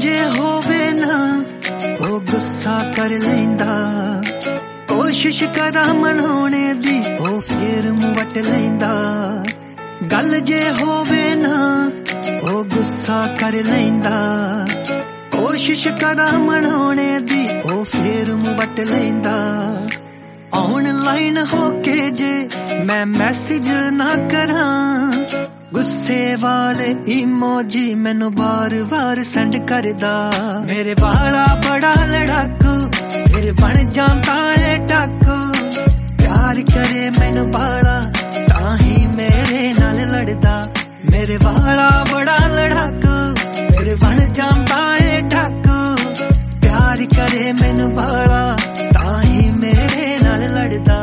जे होवे ना ओ गुस्सा कर लैंदा, कोशिश करा मनाने दी ओ फिर मुंह वट लैंदा। गल जे होवे ना ओ गुस्सा कर लैंदा, कोशिश करा मनाने दी ओ फिर मुंह वट लैंदा। ऑनलाइन होके जे मैं मैसेज ना करा, गुस्से वाले इमोजी मैनू बार बार सेंड करदा। मेरे वाला बड़ा लड़ाकू फिर बन जाता है डाकू, प्यार करे मैनू बाला ताही मेरे नाल लड़दा। मेरे वाला बड़ा लड़ाकू फिर बन जाता है डाकू, प्यार करे मैनू बाला ताही मेरे नाल लड़दा।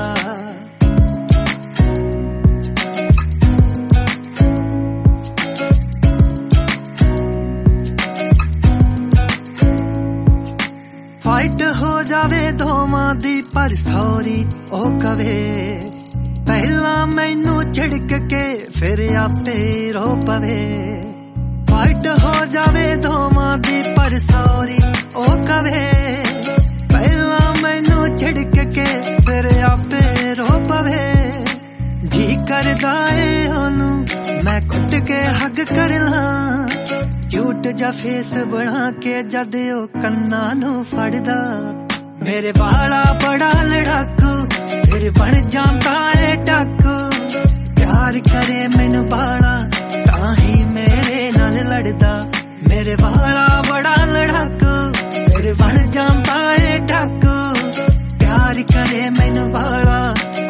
फाइट हो जावे दोवां दी पर सॉरी ओ कवे, पहला मैनू झिड़क के फिर आपे रो पवे। फाइट हो जावे दोवां दी पर सॉरी ओ कवे, पहला मैनू झिड़क के फिर आपे रो पवे। जी करदा ए ओनू मैं कुट के हग कर ला, क्यूट जा फेस बना के जद ओ कन्ना नू फड़दा। मेरे वाला बड़ा लड़ाकू फिर बन जाता है डाकू, प्यार करे मैनू बाला ताही मेरे नाल लड़दा। मेरे वाला बड़ा लड़ाकू फिर बन जाता है डाकू, प्यार करे मैनू बाला